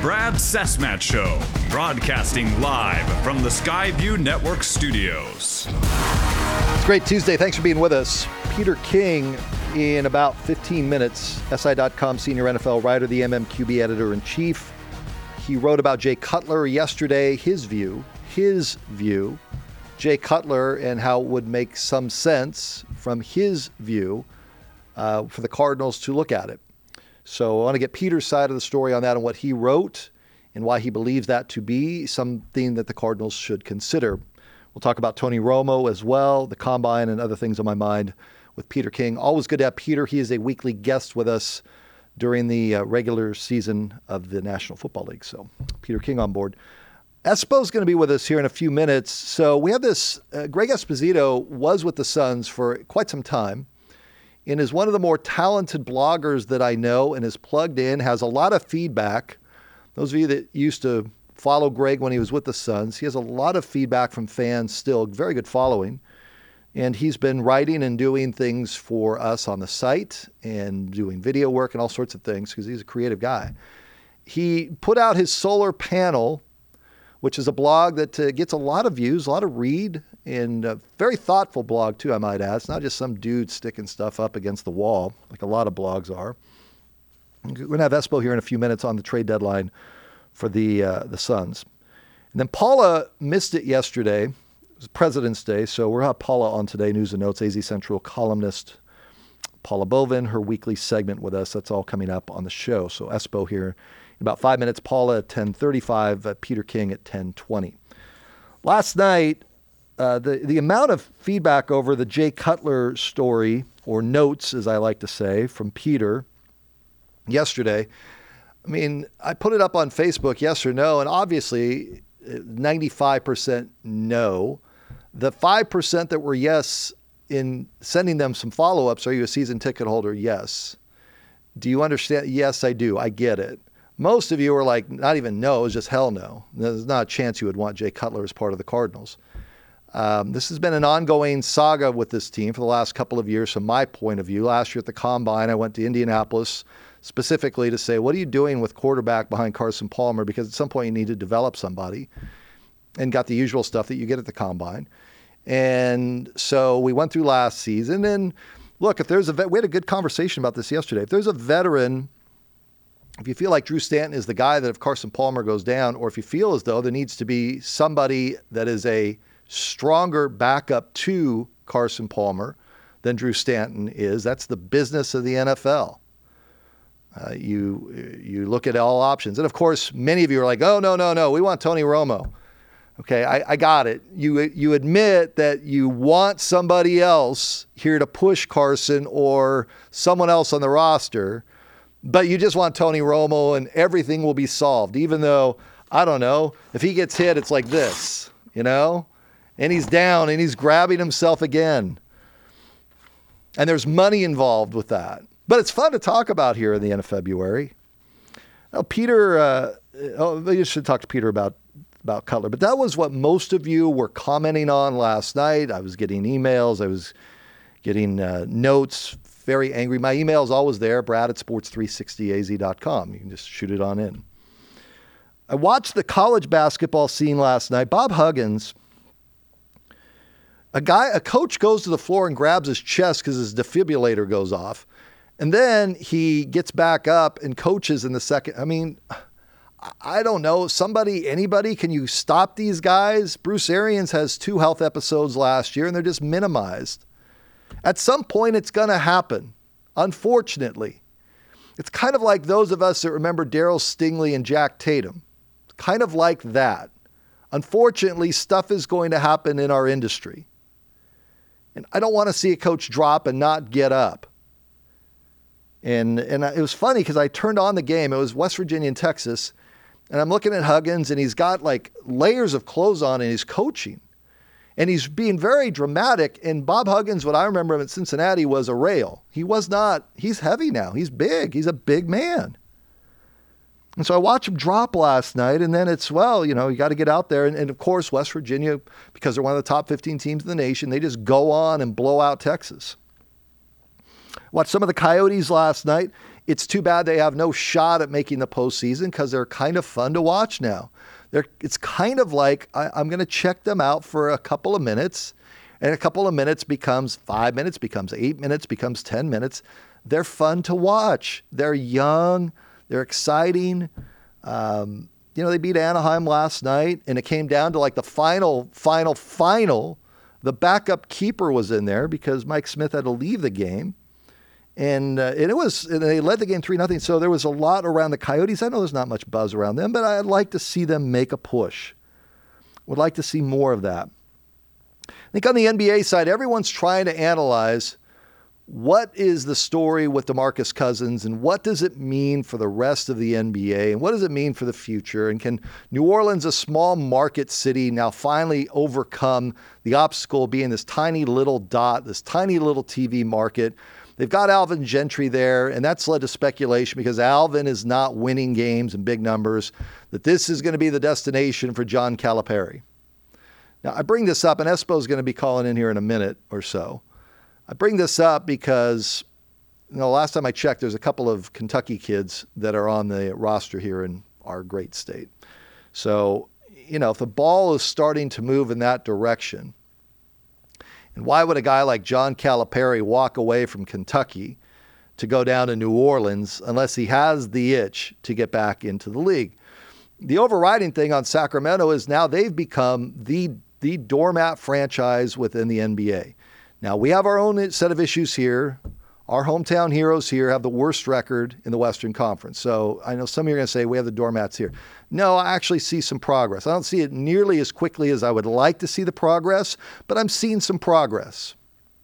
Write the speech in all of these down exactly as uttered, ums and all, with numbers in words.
Brad Sesmat Show, broadcasting live from the Skyview Network studios. It's a great Tuesday. Thanks for being with us. Peter King in about fifteen minutes, S I dot com senior N F L writer, the M M Q B editor-in-chief. He wrote about Jay Cutler yesterday, his view, his view, Jay Cutler, and how it would make some sense from his view uh, for the Cardinals to look at it. So I want to get Peter's side of the story on that and what he wrote and why he believes that to be something that the Cardinals should consider. We'll talk about Tony Romo as well, the Combine, and other things on my mind with Peter King. Always good to have Peter. He is a weekly guest with us during the uh, regular season of the National Football League. So Peter King on board. Espo's going to be with us here in a few minutes. So we have this, uh, Greg Esposito was with the Suns for quite some time and is one of the more talented bloggers that I know and is plugged in, has a lot of feedback. Those of you that used to follow Greg when he was with the Suns, he has a lot of feedback from fans still, very good following. And he's been writing and doing things for us on the site and doing video work and all sorts of things because he's a creative guy. He put out his Solar Panel, which is a blog that uh, gets a lot of views, a lot of read, and a very thoughtful blog too, I might add. It's not just some dude sticking stuff up against the wall like a lot of blogs are. We're going to have Espo here in a few minutes on the trade deadline for the uh, the Suns. And then Paula missed it yesterday. It was President's Day, so we'll have Paula on today, News and Notes, A Z Central columnist Paula Bovin, her weekly segment with us. That's all coming up on the show. So Espo here in about five minutes, Paula at ten thirty-five, uh, Peter King at ten twenty. Last night, uh, the, the amount of feedback over the Jay Cutler story, or notes, as I like to say, from Peter yesterday, I mean, I put it up on Facebook, yes or no, and obviously ninety-five percent no. The five percent that were yes in sending them some follow-ups, are you a season ticket holder? Yes. Do you understand? Yes, I do. I get it. Most of you are like, not even no, it's just hell no. There's not a chance you would want Jay Cutler as part of the Cardinals. Um, this has been an ongoing saga with this team for the last couple of years from my point of view. Last year at the Combine, I went to Indianapolis specifically to say, what are you doing with quarterback behind Carson Palmer? Because at some point you need to develop somebody, and got the usual stuff that you get at the Combine. And so we went through last season, and look, if there's a vet, we had a good conversation about this yesterday. If there's a veteran, if you feel like Drew Stanton is the guy that if Carson Palmer goes down, or if you feel as though there needs to be somebody that is a stronger backup to Carson Palmer than Drew Stanton is, that's the business of the N F L. Uh, you you look at all options. And of course, many of you are like, oh, no, no, no, we want Tony Romo. Okay, I, I got it. You you admit that you want somebody else here to push Carson or someone else on the roster, but you just want Tony Romo and everything will be solved, even though, I don't know, if he gets hit, it's like this, you know? And he's down and he's grabbing himself again. And there's money involved with that. But it's fun to talk about here in the end of February. Oh, Peter, uh, oh, you should talk to Peter about, about Cutler. But that was what most of you were commenting on last night. I was getting emails. I was getting uh, notes, very angry. My email is always there, Brad at sports three sixty a z dot com. You can just shoot it on in. I watched the college basketball scene last night. Bob Huggins, a guy, a coach goes to the floor and grabs his chest because his defibrillator goes off. And then he gets back up and coaches in the second. I mean, I don't know. Somebody, anybody, can you stop these guys? Bruce Arians has two health episodes last year and they're just minimized. At some point, it's going to happen, unfortunately. It's kind of like those of us that remember Darryl Stingley and Jack Tatum. It's kind of like that. Unfortunately, stuff is going to happen in our industry. And I don't want to see a coach drop and not get up. And and it was funny because I turned on the game. It was West Virginia and Texas. And I'm looking at Huggins, and he's got like layers of clothes on, and he's coaching. And he's being very dramatic. And Bob Huggins, what I remember him at Cincinnati, was a rail. He was not, he's heavy now. He's big. He's a big man. And so I watched him drop last night, and then it's, well, you know, you got to get out there. And, and of course, West Virginia, because they're one of the top fifteen teams in the nation, they just go on and blow out Texas. Watched some of the Coyotes last night. It's too bad they have no shot at making the postseason because they're kind of fun to watch now. They're, it's kind of like I, I'm going to check them out for a couple of minutes, and a couple of minutes becomes five minutes, becomes eight minutes, becomes ten minutes. They're fun to watch. They're young. They're exciting. Um, you know, they beat Anaheim last night, and it came down to like the final, final, final. The backup keeper was in there because Mike Smith had to leave the game. And, uh, and it was, and they led the game three nothing. So there was a lot around the Coyotes. I know there's not much buzz around them, but I'd like to see them make a push. Would like to see more of that. I think on the N B A side, everyone's trying to analyze what is the story with DeMarcus Cousins and what does it mean for the rest of the N B A and what does it mean for the future? And can New Orleans, a small market city, now finally overcome the obstacle of being this tiny little dot, this tiny little T V market? They've got Alvin Gentry there, and that's led to speculation because Alvin is not winning games in big numbers, that this is going to be the destination for John Calipari. Now, I bring this up, and Espo is going to be calling in here in a minute or so. I bring this up because, you know, last time I checked, there's a couple of Kentucky kids that are on the roster here in our great state. So, you know, if the ball is starting to move in that direction, and why would a guy like John Calipari walk away from Kentucky to go down to New Orleans unless he has the itch to get back into the league? The overriding thing on Sacramento is now they've become the, the doormat franchise within the N B A. Now, we have our own set of issues here. Our hometown heroes here have the worst record in the Western Conference. So I know some of you are going to say we have the doormats here. No, I actually see some progress. I don't see it nearly as quickly as I would like to see the progress, but I'm seeing some progress.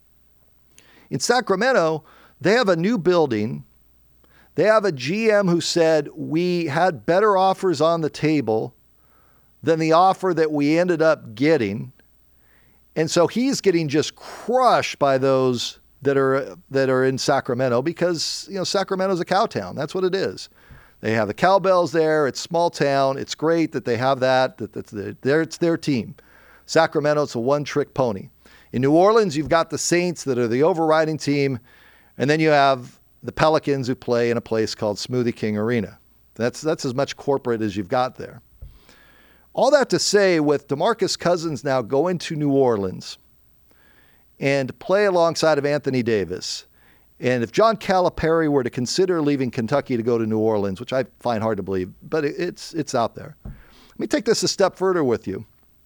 In Sacramento, they have a new building. They have a G M who said we had better offers on the table than the offer that we ended up getting. And so he's getting just crushed by those that are that are in Sacramento because, you know, Sacramento's a cow town. That's what it is. They have the cowbells there. It's small town. It's great that they have that. That that's the, their, it's their team. Sacramento, it's a one-trick pony. In New Orleans, you've got the Saints that are the overriding team, and then you have the Pelicans who play in a place called Smoothie King Arena. That's that's as much corporate as you've got there. All that to say, with DeMarcus Cousins now going to New Orleans and play alongside of Anthony Davis, and if John Calipari were to consider leaving Kentucky to go to New Orleans, which I find hard to believe, but it's it's out there. Let me take this a step further with you.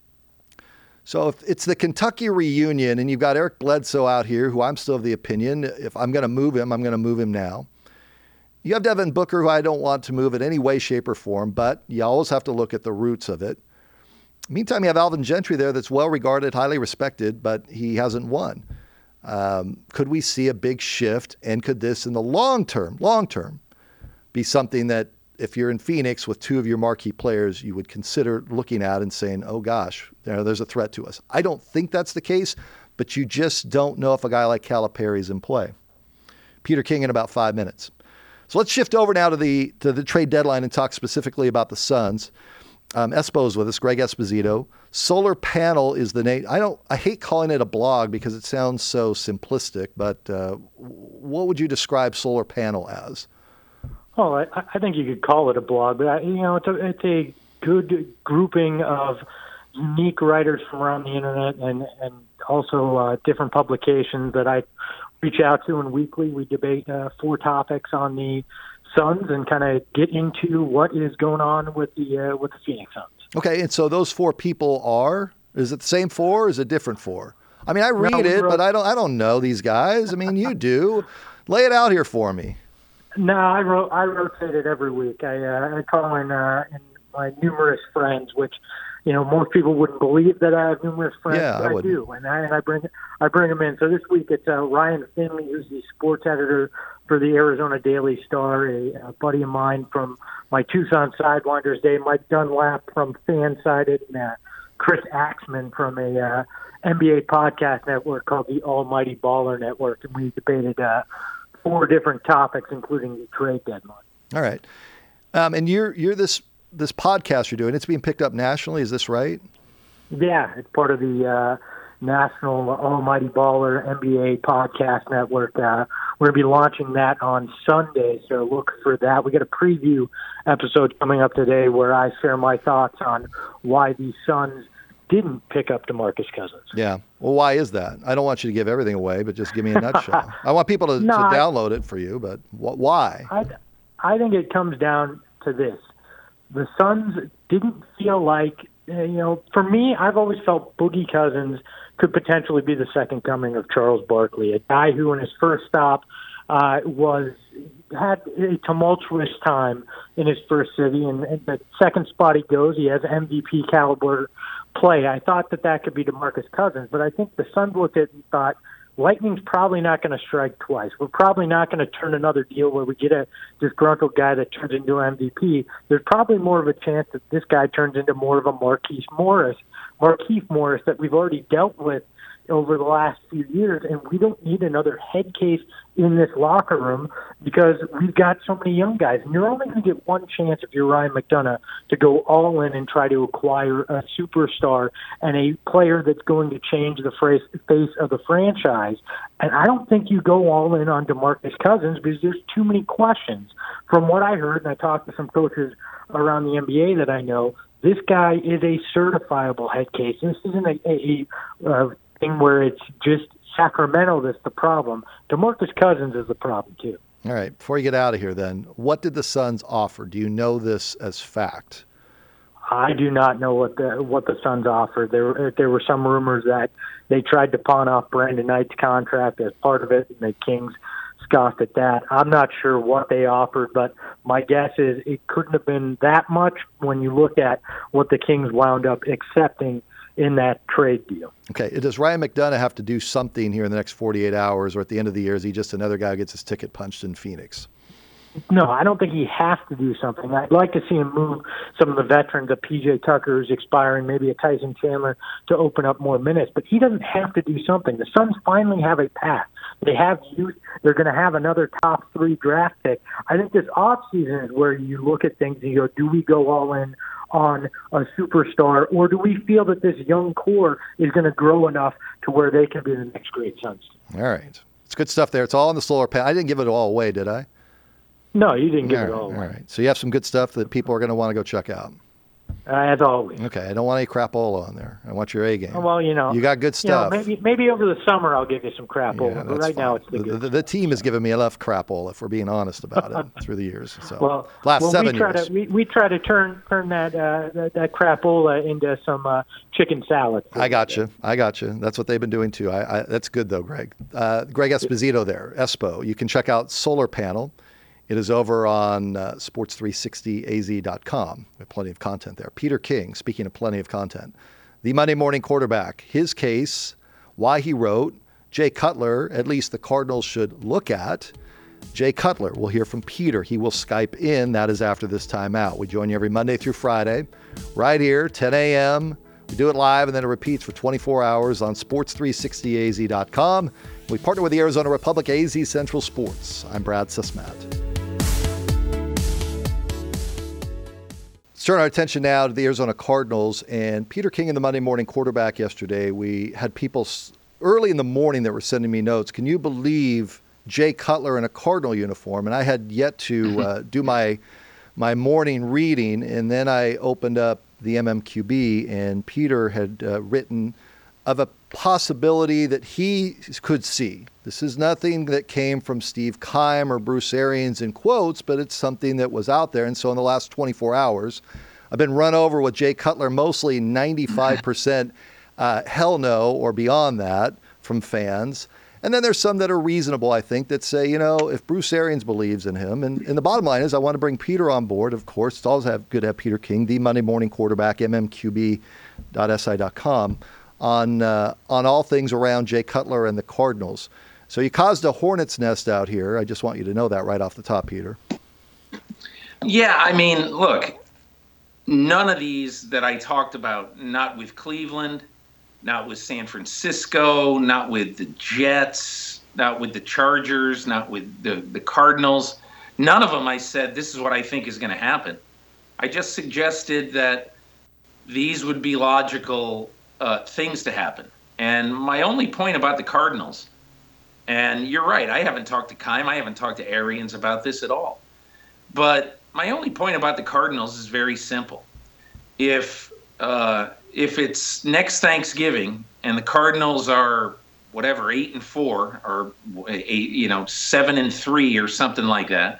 So if it's the Kentucky reunion and you've got Eric Bledsoe out here, who I'm still of the opinion, if I'm going to move him, I'm going to move him now. You have Devin Booker, who I don't want to move in any way, shape, or form, but you always have to look at the roots of it. Meantime, you have Alvin Gentry there that's well-regarded, highly respected, but he hasn't won. Um, could we see a big shift, and could this in the long term, long term, be something that if you're in Phoenix with two of your marquee players, you would consider looking at and saying, oh gosh, you know, there's a threat to us? I don't think that's the case, but you just don't know if a guy like Calipari is in play. Peter King in about five minutes. So let's shift over now to the to the trade deadline and talk specifically about the Suns. Um, Espo's with us, Greg Esposito. Solar Panel is the name. I don't. I hate calling it a blog because it sounds so simplistic. But uh, what would you describe Solar Panel as? Oh, I, I think you could call it a blog, but I, you know, it's a, it's a good grouping of unique writers from around the internet and and also uh, different publications that I reach out to, and weekly we debate uh, four topics on the Suns and kind of get into what is going on with the uh, with the Phoenix Suns. Okay, and so those four people are, is it the same four or is it different four? I mean, I read no, it, wrote, but I don't I don't know these guys. I mean, you do. Lay it out here for me. No, I wrote I rotate it every week. I uh, I call in, uh, in my numerous friends, which, you know, most people wouldn't believe that I have numerous friends, yeah, but I, I do, and I and I bring I bring them in. So this week it's uh, Ryan Finley, who's the sports editor for the Arizona Daily Star, a, a buddy of mine from my Tucson Sidewinders day, Mike Dunlap from Fansided, and uh, Chris Axman from a uh, N B A podcast network called the Almighty Baller Network, and we debated uh, four different topics, including the trade deadline. All right, um, and you're you're this. This podcast you're doing, it's being picked up nationally. Is this right? Yeah, it's part of the uh, national Almighty Baller N B A podcast network. Uh, we're going to be launching that on Sunday, so look for that. We got a preview episode coming up today where I share my thoughts on why the Suns didn't pick up DeMarcus Cousins. Yeah. Well, why is that? I don't want you to give everything away, but just give me a nutshell. I want people to, no, to I, download it for you, but wh- why? I, I think it comes down to this. The Suns didn't feel like, you know, for me, I've always felt Boogie Cousins could potentially be the second coming of Charles Barkley, a guy who in his first stop uh, was had a tumultuous time in his first city, and, and the second spot he goes, he has M V P caliber play. I thought that that could be DeMarcus Cousins, but I think the Suns looked at it and thought, Lightning's probably not going to strike twice. We're probably not going to turn another deal where we get a disgruntled guy that turns into an M V P. There's probably more of a chance that this guy turns into more of a Marquise Morris, Markieff Morris that we've already dealt with over the last few years, and we don't need another head case in this locker room because we've got so many young guys. And you're only going to get one chance if you're Ryan McDonough to go all in and try to acquire a superstar and a player that's going to change the face of the franchise. And I don't think you go all in on DeMarcus Cousins because there's too many questions. From what I heard, and I talked to some coaches around the N B A that I know, this guy is a certifiable head case. This isn't a, a, a uh, thing where it's just Sacramento that's the problem. DeMarcus Cousins is the problem too. All right. Before you get out of here then, what did the Suns offer? Do you know this as fact? I do not know what the what the Suns offered. There there were some rumors that they tried to pawn off Brandon Knight's contract as part of it, and the Kings scoffed at that. I'm not sure what they offered, but my guess is it couldn't have been that much when you look at what the Kings wound up accepting in that trade deal. Okay. Does Ryan McDonough have to do something here in the next forty-eight hours, or at the end of the year, is he just another guy who gets his ticket punched in Phoenix? No, I don't think he has to do something. I'd like to see him move some of the veterans, a P J Tucker who's expiring, maybe a Tyson Chandler, to open up more minutes. But he doesn't have to do something. The Suns finally have a path. They have youth. They're going to have another top three draft pick. I think this offseason is where you look at things and you go, do we go all in on a superstar, or do we feel that this young core is going to grow enough to where they can be the next great Suns? All right. It's good stuff there. It's all on the solar panel. I didn't give it all away, did I? No, you didn't give all it right, all away. All right. So you have some good stuff that people are going to want to go check out. Uh, as always. Okay. I don't want any crapola on there. I want your A game. Well, you know. You got good stuff. You know, maybe maybe over the summer I'll give you some crapola. Yeah, but right fine. now it's the, the, good the, the team has given me enough crapola, if we're being honest about it, through the years. So well, last well, seven we try years. To, we, we try to turn turn that uh, that, that crapola into some uh, chicken salad. I got you. I got you. That's what they've been doing too. I, I, that's good though, Greg. Uh, Greg Esposito there, Espo. You can check out Solar Panel. It is over on uh, sports three sixty A Z dot com. We have plenty of content there. Peter King, speaking of plenty of content, the Monday morning quarterback, his case, why he wrote, Jay Cutler, at least the Cardinals should look at. Jay Cutler, we'll hear from Peter. He will Skype in. That is after this timeout. We join you every Monday through Friday, right here, ten a.m. We do it live, and then it repeats for twenty-four hours on sports three sixty A Z dot com. We partner with the Arizona Republic, A Z Central Sports. I'm Brad Sismat. Let's turn our attention now to the Arizona Cardinals and Peter King in the Monday morning quarterback yesterday. We had people early in the morning that were sending me notes. Can you believe Jay Cutler in a Cardinal uniform? And I had yet to uh, do my my morning reading, and then I opened up the M M Q B, and Peter had uh, written of a possibility that he could see. This is nothing that came from Steve Keim or Bruce Arians in quotes, but it's something that was out there. And so in the last twenty-four hours, I've been run over with Jay Cutler, mostly ninety-five percent uh, hell no or beyond that from fans. And then there's some that are reasonable, I think, that say, you know, if Bruce Arians believes in him, and, and the bottom line is I want to bring Peter on board, of course. It's always have, good to have Peter King, the Monday morning quarterback, M M Q B dot S I dot com, on, uh, on all things around Jay Cutler and the Cardinals. So you caused a hornet's nest out here. I just want you to know that right off the top, Peter. Yeah, I mean, look, none of these that I talked about, not with Cleveland, not with San Francisco, not with the Jets, not with the Chargers, not with the, the Cardinals. None of them I said, this is what I think is going to happen. I just suggested that these would be logical uh, things to happen. And my only point about the Cardinals, and you're right, I haven't talked to Keim, I haven't talked to Arians about this at all. But my only point about the Cardinals is very simple. If uh, if it's next Thanksgiving and the Cardinals are whatever eight and four or eight, you know, seven and three or something like that,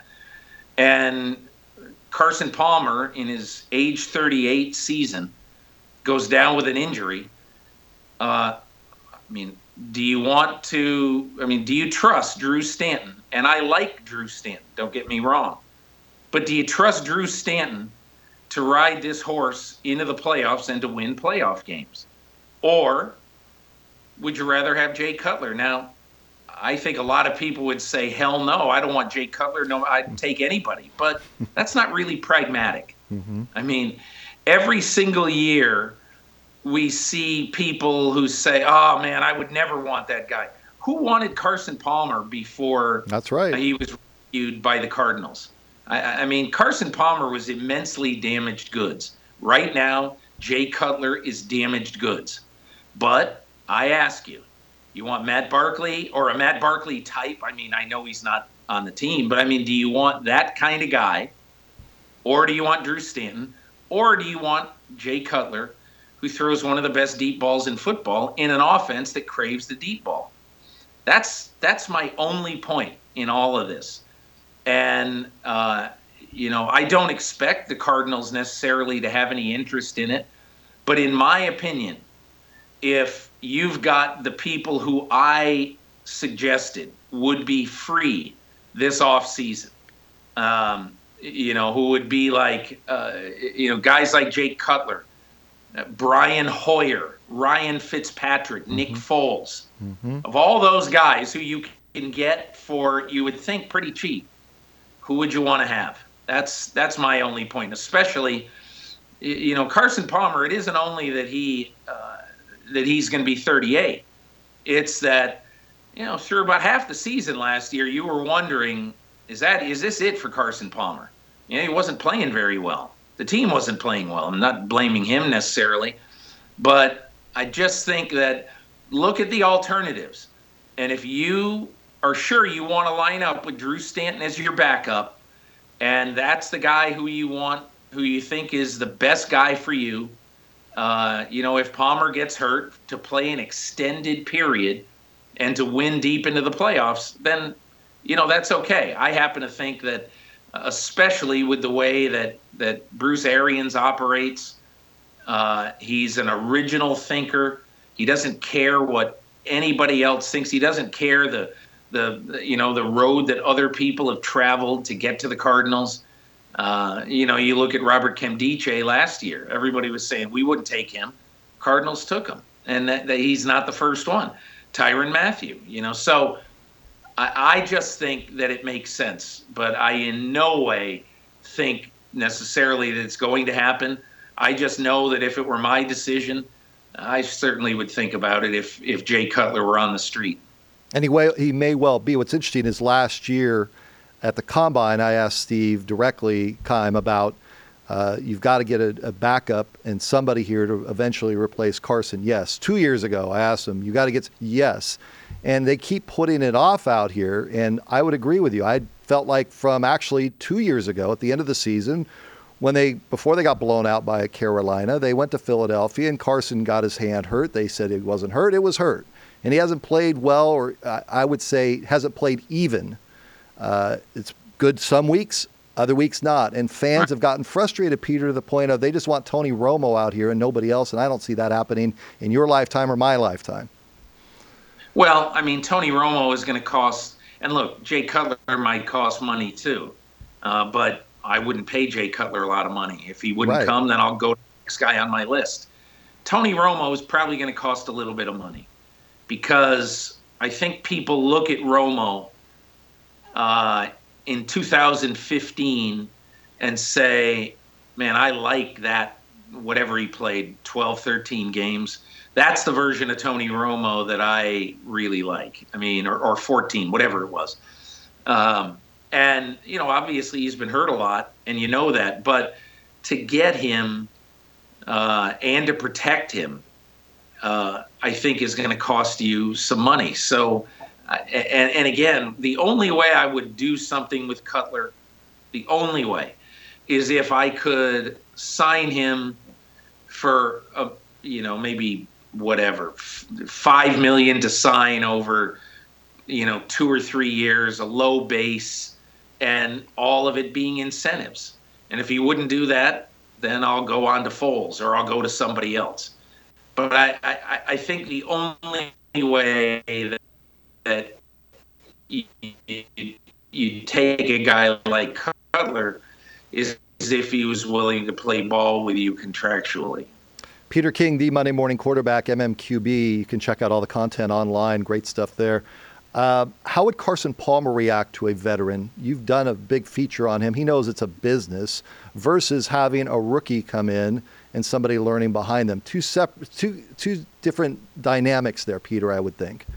and Carson Palmer in his age thirty-eight season goes down with an injury, uh, I mean, do you want to? I mean, do you trust Drew Stanton? And I like Drew Stanton. Don't get me wrong. But do you trust Drew Stanton to ride this horse into the playoffs and to win playoff games? Or would you rather have Jay Cutler? Now, I think a lot of people would say, hell no, I don't want Jay Cutler. No, I'd take anybody. But that's not really pragmatic. Mm-hmm. I mean, every single year we see people who say, oh, man, I would never want that guy. Who wanted Carson Palmer before That's right. he was reviewed by the Cardinals? I, I mean, Carson Palmer was immensely damaged goods. Right now, Jay Cutler is damaged goods. But I ask you, you want Matt Barkley or a Matt Barkley type? I mean, I know he's not on the team, but I mean, do you want that kind of guy? Or do you want Drew Stanton? Or do you want Jay Cutler, who throws one of the best deep balls in football in an offense that craves the deep ball? That's that's my only point in all of this. And, uh, you know, I don't expect the Cardinals necessarily to have any interest in it. But in my opinion, if you've got the people who I suggested would be free this offseason, um, you know, who would be like, uh, you know, guys like Jake Cutler, uh, Brian Hoyer, Ryan Fitzpatrick, mm-hmm. Nick Foles, mm-hmm. of all those guys who you can get for, you would think, pretty cheap, who would you want to have? That's that's my only point, especially, you know, Carson Palmer, it isn't only that he uh, that he's going to be thirty-eight. It's that, you know, through about half the season last year, you were wondering, is that is this it for Carson Palmer? You know, he wasn't playing very well. The team wasn't playing well. I'm not blaming him necessarily, but I just think that look at the alternatives. And if you are sure you want to line up with Drew Stanton as your backup, and that's the guy who you want, who you think is the best guy for you, uh, you know, if Palmer gets hurt, to play an extended period and to win deep into the playoffs, then, you know, that's okay. I happen to think that, especially with the way that, that Bruce Arians operates, uh, he's an original thinker. He doesn't care what anybody else thinks. He doesn't care the, the you know, the road that other people have traveled to get to the Cardinals. Uh, you know, you look at Robert Nkemdiche last year. Everybody was saying we wouldn't take him. Cardinals took him, and that, that he's not the first one. Tyrann Mathieu, you know. So I, I just think that it makes sense, but I in no way think necessarily that it's going to happen. I just know that if it were my decision, I certainly would think about it if if Jay Cutler were on the street. Anyway, he may well be. What's interesting is last year at the Combine, I asked Steve directly, Keim, about uh, you've got to get a, a backup and somebody here to eventually replace Carson. Yes. Two years ago, I asked him, you got to get, yes. And they keep putting it off out here. And I would agree with you. I felt like from actually two years ago at the end of the season, when they, before they got blown out by Carolina, they went to Philadelphia and Carson got his hand hurt. They said it wasn't hurt. It was hurt. And he hasn't played well, or uh, I would say hasn't played even. Uh, it's good some weeks, other weeks not. And fans have gotten frustrated, Peter, to the point of they just want Tony Romo out here and nobody else. And I don't see that happening in your lifetime or my lifetime. Well, I mean, Tony Romo is going to cost, and look, Jay Cutler might cost money too. Uh, but I wouldn't pay Jay Cutler a lot of money. If he wouldn't right. come, then I'll go to the next guy on my list. Tony Romo is probably going to cost a little bit of money, because I think people look at Romo uh, in two thousand fifteen and say, man, I like that, whatever he played, twelve, thirteen games. That's the version of Tony Romo that I really like. I mean, or, or fourteen, whatever it was. Um, and, you know, obviously he's been hurt a lot, and you know that. But to get him uh, and to protect him, uh, I think is going to cost you some money. So, uh, and, and again, the only way I would do something with Cutler, the only way, is if I could sign him for, a, you know, maybe whatever, five million to sign over, you know, two or three years, a low base, and all of it being incentives. And if he wouldn't do that, then I'll go on to Foles or I'll go to somebody else. But I, I, I think the only way that, that you, you, you take a guy like Cutler is if he was willing to play ball with you contractually. Peter King, the Monday Morning Quarterback, M M Q B. You can check out all the content online. Great stuff there. Uh, how would Carson Palmer react to a veteran? You've done a big feature on him. He knows it's a business versus having a rookie come in and somebody learning behind them. Two separate, two two different dynamics there, Peter, I would think.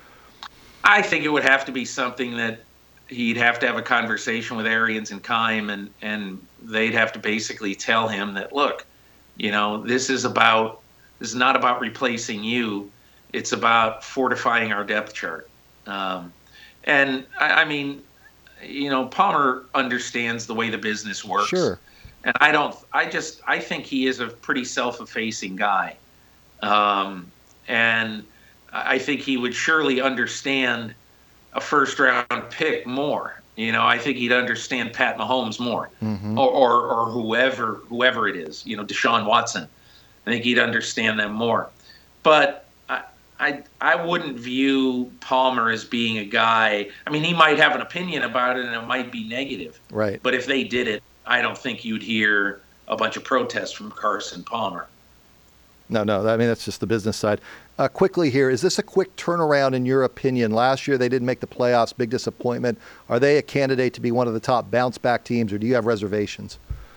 I think it would have to be something that he'd have to have a conversation with Arians and Keim, and, and they'd have to basically tell him that, look, you know, this is about, this is not about replacing you. It's about fortifying our depth chart. Um, and I, I mean, you know, Palmer understands the way the business works. Sure. And I don't, I just, I think he is a pretty self-effacing guy. Um, and I think he would surely understand a first round pick more. You know, I think he'd understand Pat Mahomes more, mm-hmm. or, or, or whoever, whoever it is, you know, Deshaun Watson. I think he'd understand them more. But I, I, I wouldn't view Palmer as being a guy. I mean, he might have an opinion about it and it might be negative. Right. But if they did it, I don't think you'd hear a bunch of protests from Carson Palmer. No, no. I mean, that's just the business side. Uh, quickly here, is this a quick turnaround in your opinion? Last year they didn't make the playoffs, big disappointment. Are they a candidate to be one of the top bounce-back teams, or do you have reservations?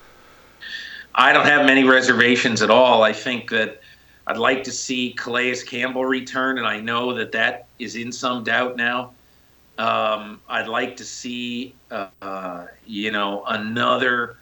I don't have many reservations at all. I think that I'd like to see Calais Campbell return, and I know that that is in some doubt now. Um, I'd like to see, uh, uh, you know, another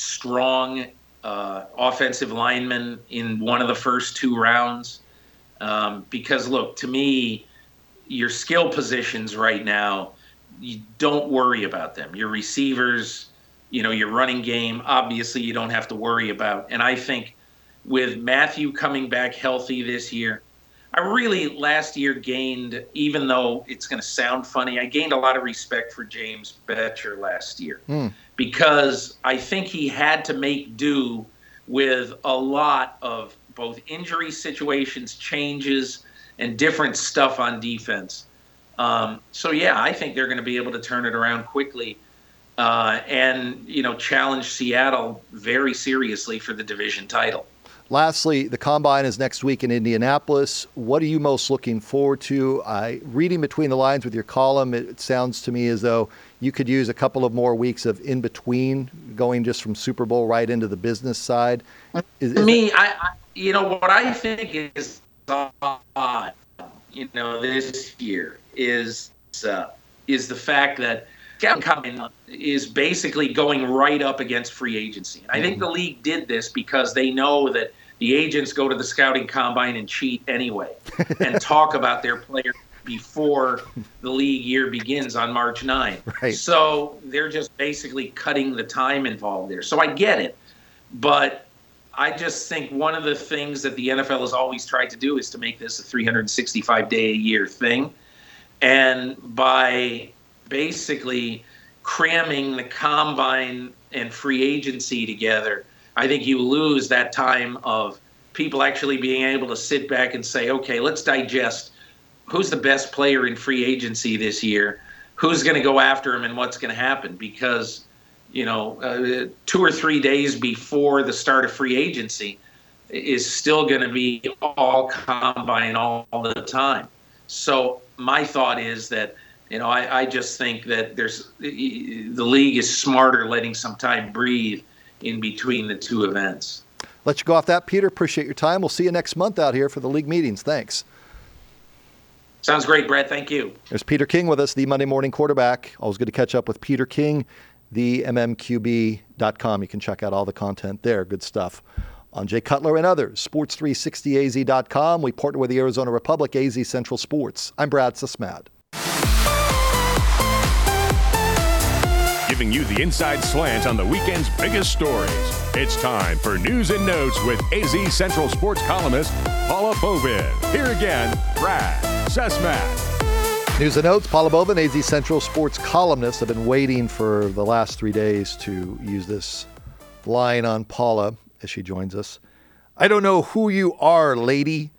strong uh, offensive lineman in one of the first two rounds. Um, because, look, to me, your skill positions right now, you don't worry about them. Your receivers, you know, your running game, obviously you don't have to worry about. And I think with Matthew coming back healthy this year, I really last year gained, even though it's going to sound funny, I gained a lot of respect for James Bettcher last year mm. because I think he had to make do with a lot of both injury situations, changes, and different stuff on defense. Um, so, yeah, I think they're going to be able to turn it around quickly uh, and, you know, challenge Seattle very seriously for the division title. Lastly, the Combine is next week in Indianapolis. What are you most looking forward to? I, reading between the lines with your column, it, it sounds to me as though you could use a couple of more weeks of in-between, going just from Super Bowl right into the business side. Is, is me, I, I, you know, what I think is odd, you know, this year is uh, is the fact that Scouting Combine is basically going right up against free agency. And I think the league did this because they know that the agents go to the Scouting Combine and cheat anyway and talk about their players before the league year begins on March ninth. Right. So they're just basically cutting the time involved there. So I get it. But I just think one of the things that the N F L has always tried to do is to make this a three hundred sixty-five day a year thing. And by basically cramming the Combine and free agency together, I think you lose that time of people actually being able to sit back and say, okay, let's digest who's the best player in free agency this year, who's going to go after him, and what's going to happen. Because, you know, uh, two or three days before the start of free agency is still going to be all Combine all, all the time. So my thought is that, you know, I, I just think that there's the league is smarter letting some time breathe in between the two events. Let you go off that, Peter. Appreciate your time. We'll see you next month out here for the league meetings. Thanks. Sounds great, Brett. Thank you. There's Peter King with us, the Monday Morning Quarterback. Always good to catch up with Peter King, the M M Q B dot com. You can check out all the content there. Good stuff. on Jay Cutler and others. sports three sixty A Z dot com. We partner with the Arizona Republic, A Z Central Sports. I'm Brad Susmat. Giving you the inside slant on the weekend's biggest stories. It's time for News and Notes with A Z Central Sports columnist Paula Bovin. Here again, Brad Susmat. News and Notes, Paula Bovin, A Z Central Sports columnist. I've been waiting for the last three days to use this line on Paula as she joins us. I don't know who you are, lady.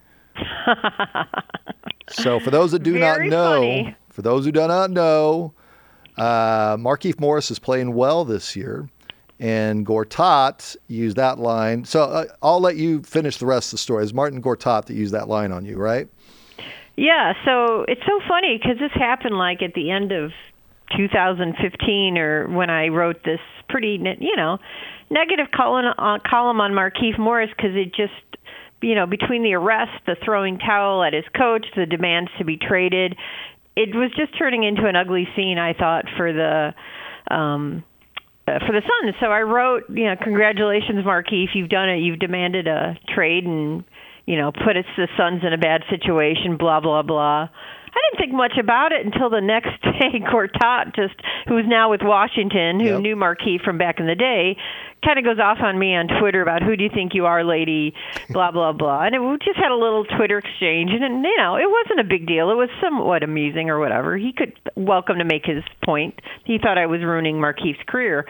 So for those that do Very not know, funny. for those who do not know, uh, Markieff Morris is playing well this year, and Gortat used that line. So uh, I'll let you finish the rest of the story. It's Martin Gortat that used that line on you, right? Yeah, so it's so funny because this happened like at the end of two thousand fifteen, or when I wrote this pretty, you know, negative column on, column on Markieff Morris because it just, you know, between the arrest, the throwing towel at his coach, the demands to be traded, it was just turning into an ugly scene, I thought, for the um, uh, for the Suns. So I wrote, you know, congratulations, Markieff, you've done it. You've demanded a trade and, you know, put it's the Suns in a bad situation, blah, blah, blah. I didn't think much about it until the next day. Gortat, just who's now with Washington, who Yep. knew Markieff from back in the day, kind of goes off on me on Twitter about who do you think you are, lady, blah, blah, blah. And it, we just had a little Twitter exchange, and, you know, it wasn't a big deal. It was somewhat amusing or whatever. He could welcome to make his point. He thought I was ruining Markieff's career.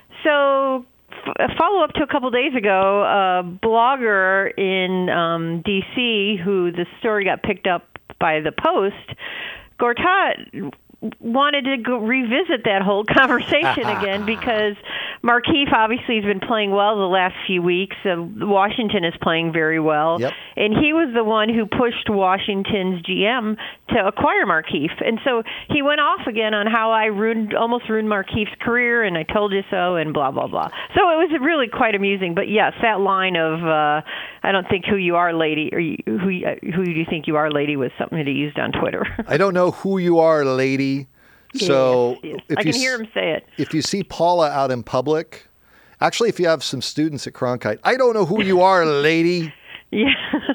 So a follow-up to a couple days ago, a blogger in um, D C who the story got picked up by the Post, Gortat wanted to go revisit that whole conversation again because Markieff obviously has been playing well the last few weeks. Uh, Washington is playing very well. Yep. And he was the one who pushed Washington's G M to acquire Markieff. And so he went off again on how I ruined, almost ruined Markieff's career, and I told you so, and blah, blah, blah. So it was really quite amusing. But, yes, that line of, uh, I don't think who you are, lady, or you, who, who do you think you are, lady, was something that he used on Twitter. I don't know who you are, lady. So Yes, yes. if I you can hear him say it. If you see Paula out in public, actually, if you have some students at Cronkite, I don't know who you are, lady. Yeah.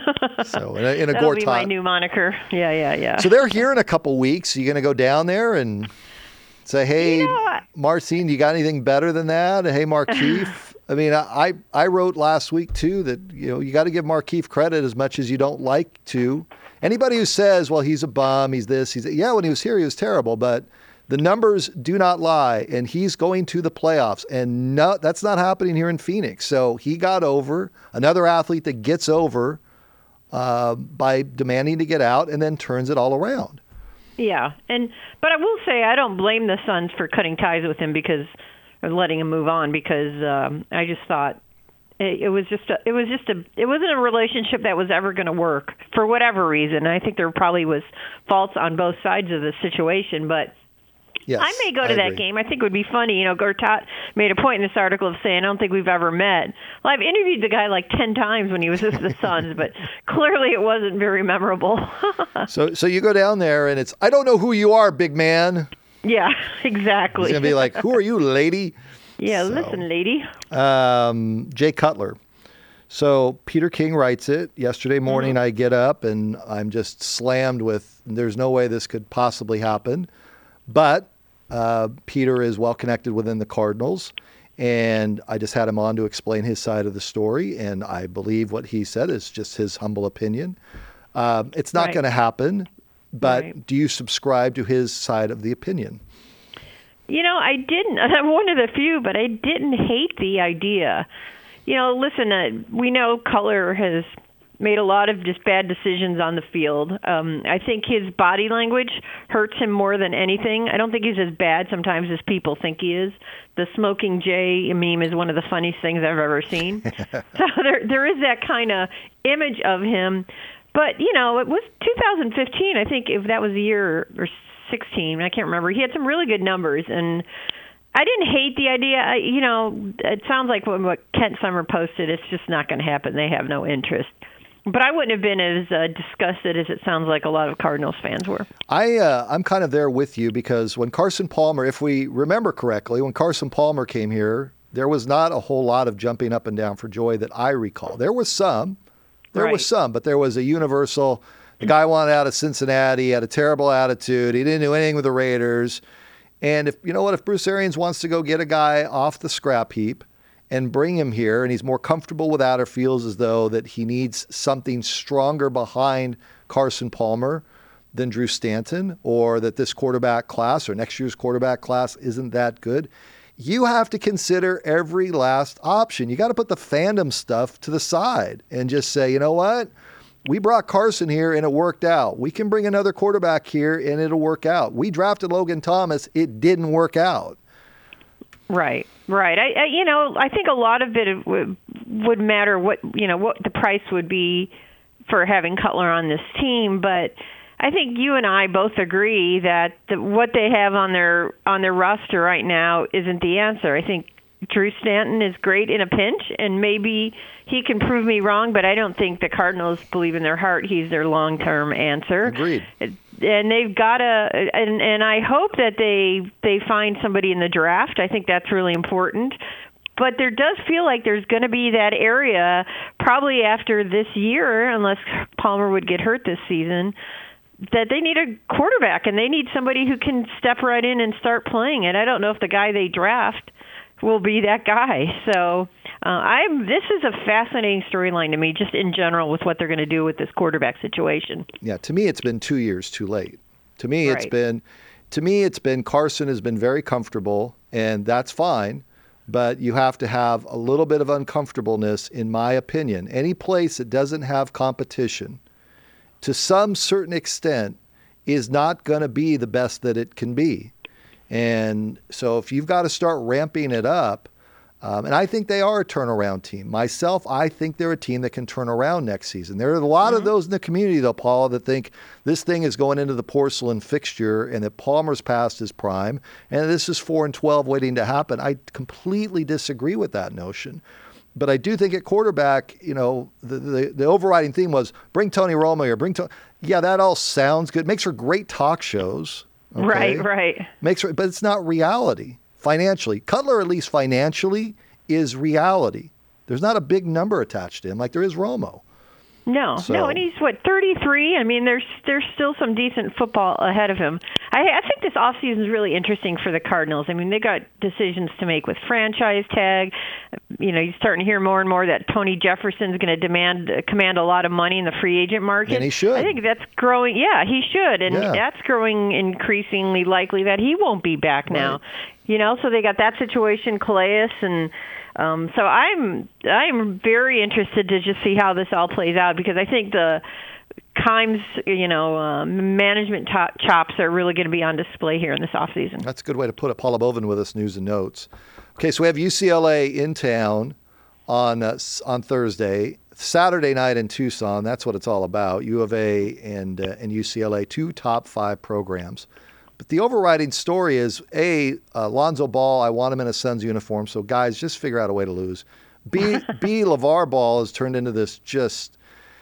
So in a, in a That'll Gortat. be my new moniker. Yeah, yeah, yeah. So they're here in a couple weeks. Are you going to go down there and say, hey, You know, I- Marcin, you got anything better than that? Hey, Markieff. I mean, I, I wrote last week, too, that, you know, you got to give Markieff credit as much as you don't like to. Anybody who says, well, he's a bum, he's this, he's that. Yeah, when he was here, he was terrible, but the numbers do not lie, and he's going to the playoffs, and no, that's not happening here in Phoenix. So he got over, another athlete that gets over uh, by demanding to get out and then turns it all around. Yeah, and but I will say I don't blame the Suns for cutting ties with him because or letting him move on because um, I just thought it, it was just a, it was just a it wasn't a relationship that was ever going to work for whatever reason. I think there probably was faults on both sides of the situation, but. Yes, I may go to I that agree. game. I think it would be funny. You know, Gortat made a point in this article of saying, I don't think we've ever met. Well, I've interviewed the guy like ten times when he was with the Suns, but clearly it wasn't very memorable. So so you go down there, and it's, I don't know who you are, big man. Yeah, exactly. He's going to be like, who are you, lady? Yeah, So, listen, lady. Um, Jay Cutler. So Peter King writes it. Yesterday morning, I get up, and I'm just slammed with, there's no way this could possibly happen. But uh, Peter is well connected within the Cardinals, and I just had him on to explain his side of the story, and I believe what he said is just his humble opinion. Um, it's not Right. going to happen, but Right. do you subscribe to his side of the opinion? You know, I didn't. I'm one of the few, but I didn't hate the idea. You know, listen, uh, we know Cutler has made a lot of just bad decisions on the field. Um, I think his body language hurts him more than anything. I don't think he's as bad sometimes as people think he is. The smoking Jay meme is one of the funniest things I've ever seen. So there, there is that kind of image of him. But, you know, it was two thousand fifteen, I think, if that was the year, or sixteen, I can't remember. He had some really good numbers, and I didn't hate the idea. I, you know, it sounds like what, what Kent Summer posted. It's just not going to happen. They have no interest. But I wouldn't have been as uh, disgusted as it sounds like a lot of Cardinals fans were. I, uh, I'm kind of there with you because when Carson Palmer, if we remember correctly, when Carson Palmer came here, There was not a whole lot of jumping up and down for joy that I recall. There was some. There right. was some, but there was a universal, the guy wanted out of Cincinnati, had a terrible attitude. He didn't do anything with the Raiders. And if you know what, if Bruce Arians wants to go get a guy off the scrap heap and bring him here, and he's more comfortable without or feels as though that he needs something stronger behind Carson Palmer than Drew Stanton, or that this quarterback class or next year's quarterback class isn't that good, you have to consider every last option. You got to put the fandom stuff to the side and just say, you know what? We brought Carson here and it worked out. We can bring another quarterback here and it'll work out. We drafted Logan Thomas. It didn't work out. Right, right. I, I you know, I think a lot of it would, would matter what, you know, what the price would be for having Cutler on this team, but I think you and I both agree that the, what they have on their on their roster right now isn't the answer. I think Drew Stanton is great in a pinch, and maybe he can prove me wrong, but I don't think the Cardinals believe in their heart he's their long-term answer. Agreed. And they've got to, and, and I hope that they they find somebody in the draft. I think that's really important. But there does feel like there's going to be that area probably after this year, unless Palmer would get hurt this season, that they need a quarterback, and they need somebody who can step right in and start playing it. I don't know if the guy they draft will be that guy. So uh, I'm. This is a fascinating storyline to me, just in general, with what they're going to do with this quarterback situation. Yeah, to me, it's been two years too late. To me, right. it's been, to me, it's been Carson has been very comfortable, and that's fine. But you have to have a little bit of uncomfortableness, in my opinion. Any place that doesn't have competition, to some certain extent, is not going to be the best that it can be. And so if you've got to start ramping it up, um, and I think they are a turnaround team. Myself, I think they're a team that can turn around next season. There are a lot mm-hmm. of those in the community, though, Paula, that think this thing is going into the porcelain fixture and that Palmer's past his prime, and this is four and twelve waiting to happen. I completely disagree with that notion. But I do think at quarterback, you know, the, the, the overriding theme was bring Tony Romo here, bring Tony. Yeah, that all sounds good. Makes for great talk shows. Okay? Right, right. Makes for, but it's not reality financially. Cutler, at least financially, is reality. There's not a big number attached to him like there is Romo. No, so. no, and he's, what, thirty-three? I mean, there's there's still some decent football ahead of him. I, I think this offseason is really interesting for the Cardinals. I mean, they got decisions to make with franchise tag. You know, you're starting to hear more and more that Tony Jefferson's going to demand uh, command a lot of money in the free agent market. And he should. I think that's growing. Yeah, he should, and yeah. that's growing increasingly likely that he won't be back now. Right. You know, so they got that situation, Calais, and um, so I'm I'm very interested to just see how this all plays out, because I think the Kimes, you know, uh, management to- chops are really going to be on display here in this offseason. That's a good way to put it. Paula Bovin with us, News and Notes. Okay, so we have U C L A in town on uh, on Thursday. Saturday night in Tucson, that's what it's all about. U of A and uh, and U C L A, two top five programs. But the overriding story is, A, uh, Lonzo Ball, I want him in a Suns uniform, so guys, just figure out a way to lose. B, B LeVar Ball has turned into this just,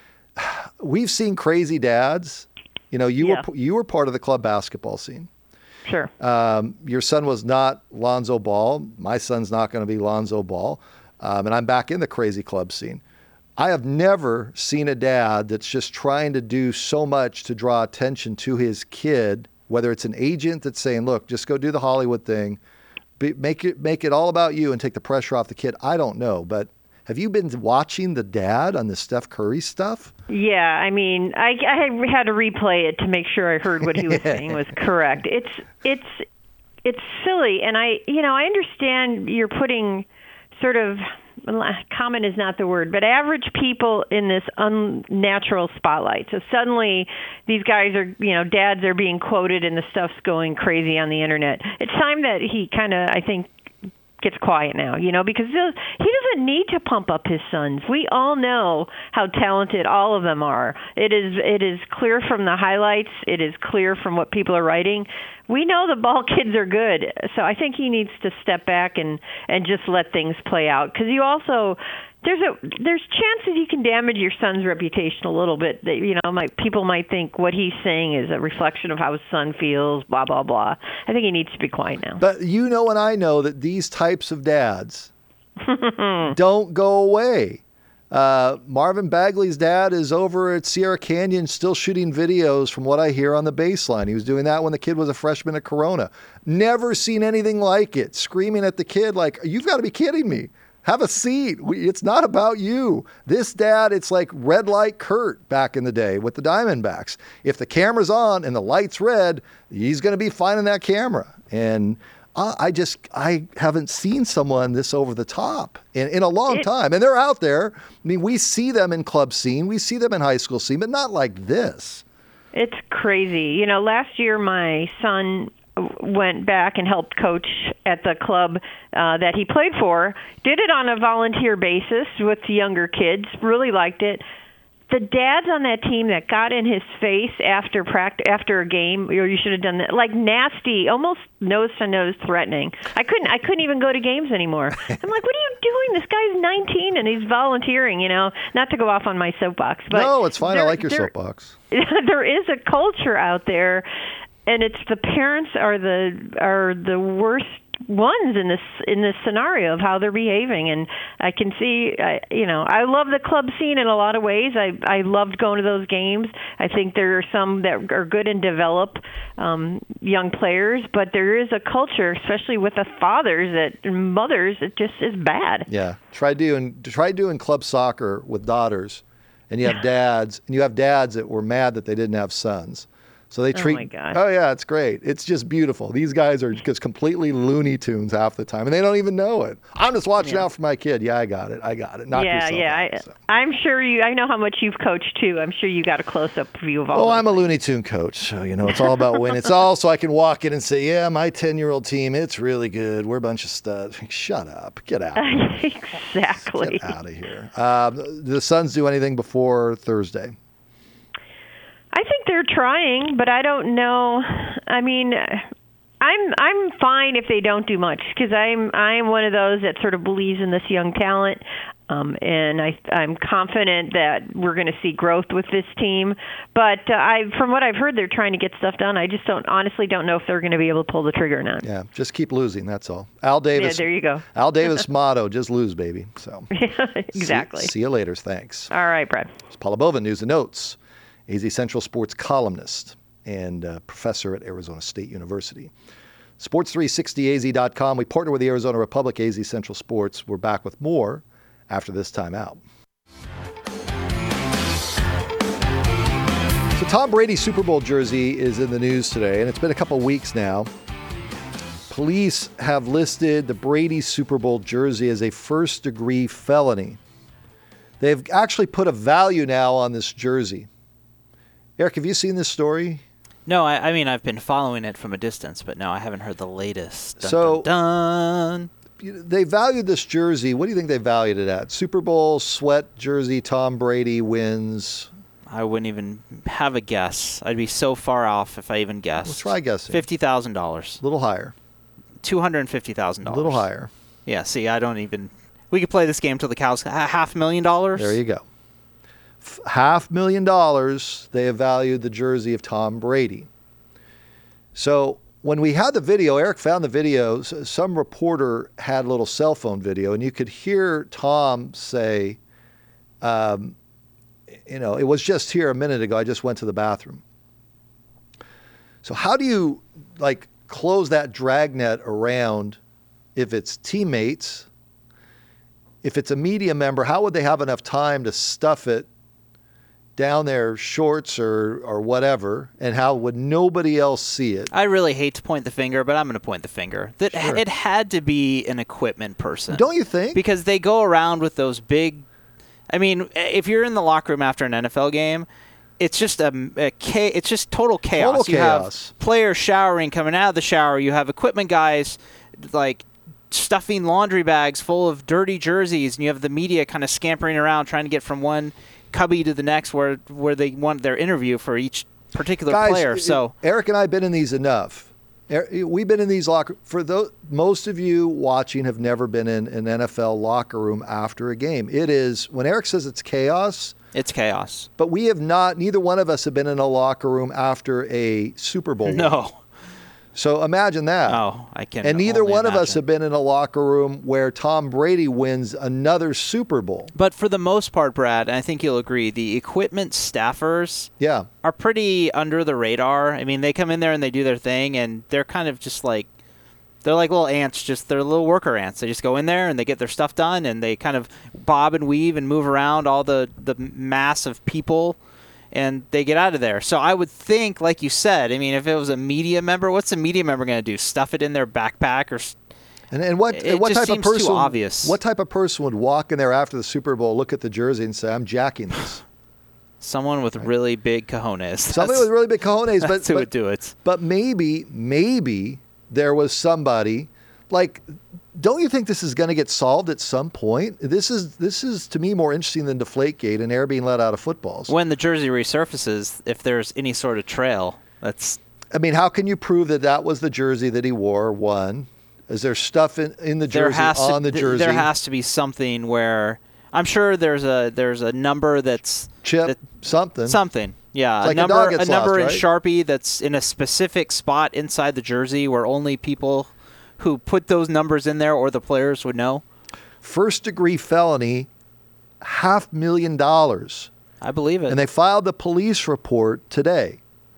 we've seen crazy dads. You know, you yeah. were you were part of the club basketball scene. Sure. Um, your son was not Lonzo Ball. My son's not going to be Lonzo Ball. Um, and I'm back in the crazy club scene. I have never seen a dad that's just trying to do so much to draw attention to his kid, whether it's an agent that's saying, look, just go do the Hollywood thing, be, make it make it all about you and take the pressure off the kid. I don't know, but have you been watching the dad on the Steph Curry stuff? Yeah, I mean, I, I had to replay it to make sure I heard what he was saying was correct. It's it's it's silly, and I you know I understand you're putting sort of, common is not the word, but average people in this unnatural spotlight. So suddenly these guys are, you know, dads are being quoted and the stuff's going crazy on the internet. It's time that he kind of, I think, gets quiet now, you know, because he doesn't need to pump up his sons. We all know how talented all of them are. It is it is clear from the highlights. It is clear from what people are writing. We know the Ball kids are good. So I think he needs to step back and, and just let things play out. Because you also, there's a there's chances you can damage your son's reputation a little bit. That, you know, might, people might think what he's saying is a reflection of how his son feels, blah, blah, blah. I think he needs to be quiet now. But you know and I know that these types of dads, Don't go away. Uh, Marvin Bagley's dad is over at Sierra Canyon still shooting videos from what I hear on the baseline. He was doing that when the kid was a freshman at Corona. Never seen anything like it. Screaming at the kid like, you've got to be kidding me. Have a seat. We, it's not about you. This dad, it's like red light Kurt back in the day with the Diamondbacks. If the camera's on and the light's red, he's going to be finding that camera. And uh, I just, I haven't seen someone this over the top in, in a long it, time. And they're out there. I mean, we see them in club scene. We see them in high school scene, but not like this. It's crazy. You know, last year my son went back and helped coach at the club uh, that he played for, did it on a volunteer basis with the younger kids, really liked it. The dads on that team that got in his face after practice, after a game, or you should have done that, like nasty, almost nose to nose threatening. I couldn't, I couldn't even go to games anymore. I'm like, what are you doing? This guy's nineteen and he's volunteering. You know, not to go off on my soapbox, but no, it's fine. There, I like your there, soapbox. There is a culture out there. And it's the parents are the are the worst ones in this in this scenario of how they're behaving. And I can see, I, you know, I love the club scene in a lot of ways. I I loved going to those games. I think there are some that are good and develop um, young players, but there is a culture, especially with the fathers that and mothers, it just is bad. Yeah, try doing try doing club soccer with daughters, and you have dads, and you have dads that were mad that they didn't have sons. So they treat. Oh my God. Oh yeah, it's great. It's just beautiful. These guys are just completely Looney Tunes half the time, and they don't even know it. I'm just watching yeah. out for my kid. Yeah, I got it. I got it. Knock yeah, yourself yeah. out, so. I, I'm sure you. I know how much you've coached too. I'm sure you got a close-up view of all. Oh, those I'm a things. Looney Tune coach, so you know it's all about winning. It's all so I can walk in and say, "Yeah, my ten-year-old team, it's really good. We're a bunch of studs." Shut up. Get out. Exactly. Get out of here. Um, do the Suns do anything before Thursday? I think they're trying, but I don't know. I mean, I'm I'm fine if they don't do much because I'm I'm one of those that sort of believes in this young talent, um, and I I'm confident that we're going to see growth with this team. But uh, I, from what I've heard, they're trying to get stuff done. I just don't honestly don't know if they're going to be able to pull the trigger or not. Yeah, just keep losing. That's all. Al Davis. Yeah, there you go. Al Davis motto: just lose, baby. So yeah, exactly. See, see you later. Thanks. All right, Brad. It's Paula Bova, News and Notes. A Z Central Sports columnist and uh, professor at Arizona State University. sports three sixty A Z dot com. We partner with the Arizona Republic, A Z Central Sports. We're back with more after this time out. So Tom Brady's Super Bowl jersey is in the news today, and it's been a couple weeks now. Police have listed the Brady Super Bowl jersey as a first-degree felony. They've actually put a value now on this jersey. Eric, have you seen this story? No, I, I mean, I've been following it from a distance, but no, I haven't heard the latest. Dun, so, dun, dun. They valued this jersey. What do you think they valued it at? Super Bowl sweat jersey, Tom Brady wins. I wouldn't even have a guess. I'd be so far off if I even guessed. Let's try guessing. fifty thousand dollars. A little higher. two hundred fifty thousand dollars. A little higher. Yeah, see, I don't even... We could play this game till the cows... Half a million dollars? There you go. F- half million dollars, they have valued the jersey of Tom Brady. So when we had the video, Eric found the video, some reporter had a little cell phone video, and you could hear Tom say, um, you know, it was just here a minute ago, I just went to the bathroom. So how do you, like, close that dragnet around if it's teammates? If it's a media member, how would they have enough time to stuff it down their shorts or, or whatever, and how would nobody else see it? I really hate to point the finger, but I'm going to point the finger. That Sure. It had to be an equipment person. Don't you think? Because they go around with those big... I mean, if you're in the locker room after an N F L game, it's just a, a cha- it's just total chaos. Total you chaos. have players showering, coming out of the shower. You have equipment guys, like... stuffing laundry bags full of dirty jerseys, and you have the media kind of scampering around trying to get from one cubby to the next where where they want their interview for each particular Guys, player. So Eric and I have been in these enough. We've been in these locker for those, most of you watching have never been in an N F L locker room after a game. It is, when Eric says it's chaos, it's chaos. But we have not, neither one of us have been in a locker room after a Super Bowl. No. So imagine that. Oh, I can. And neither only one of us imagine. have been in a locker room where Tom Brady wins another Super Bowl. But for the most part, Brad, and I think you'll agree, the equipment staffers Yeah. are pretty under the radar. I mean, they come in there and they do their thing, and they're kind of just like, they're like little ants, just they're little worker ants. They just go in there and they get their stuff done, and they kind of bob and weave and move around all the, the mass of people, and they get out of there. So I would think, like you said, I mean, if it was a media member, what's a media member going to do? Stuff it in their backpack or And, and what, It and what just type of seems too person? obvious. What type of person would walk in there after the Super Bowl, look at the jersey, and say, "I'm jacking this"? someone with really big cojones? Somebody That's- with really big cojones, but that's who but, would do it. but maybe, maybe there was somebody like. Don't you think this is going to get solved at some point? This is this is to me more interesting than Deflategate and air being let out of footballs. When the jersey resurfaces, if there's any sort of trail, that's I mean, how can you prove that that was the jersey that he wore? One, is there stuff in, in the there jersey has to, on the th- jersey? There has to be something where I'm sure there's a there's a number that's chip that, something. something. Yeah, Like a a number dog gets a number lost, in right? Sharpie that's in a specific spot inside the jersey where only people who put those numbers in there or the players would know. First degree felony, half million dollars. I believe it. And they filed the police report today.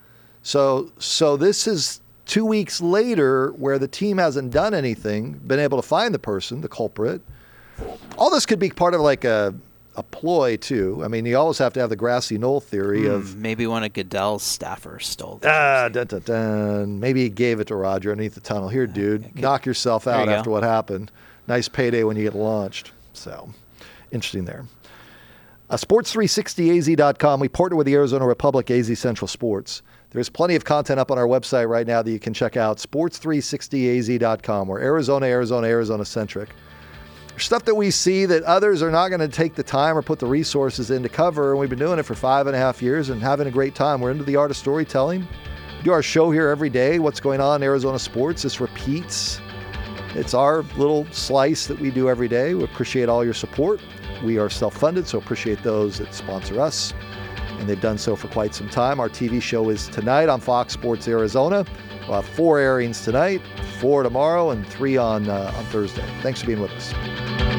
So so this is two weeks later where the team hasn't done anything, been able to find the person, the culprit. All this could be part of like a a ploy too. I mean, you always have to have the grassy knoll theory of Hmm, maybe one of Goodell's staffers stole it. ah, dun, dun, dun. Maybe he gave it to Roger underneath the tunnel. Here, dude, knock yourself There out you after go. what happened. Nice payday when you get launched. So, interesting there. Uh, sports three sixty A Z dot com. We partner with the Arizona Republic, A Z Central Sports. There's plenty of content up on our website right now that you can check out. sports three sixty A Z dot com. We're Arizona, Arizona, Arizona centric. Stuff that we see that others are not going to take the time or put the resources in to cover. And we've been doing it for five and a half years and having a great time. We're into the art of storytelling. We do our show here every day. What's going on in Arizona sports? This repeats. It's our little slice that we do every day. We appreciate all your support. We are self-funded, so appreciate those that sponsor us. And they've done so for quite some time. Our T V show is tonight on Fox Sports Arizona. We'll have four airings tonight, four tomorrow, and three on uh, on Thursday. Thanks for being with us.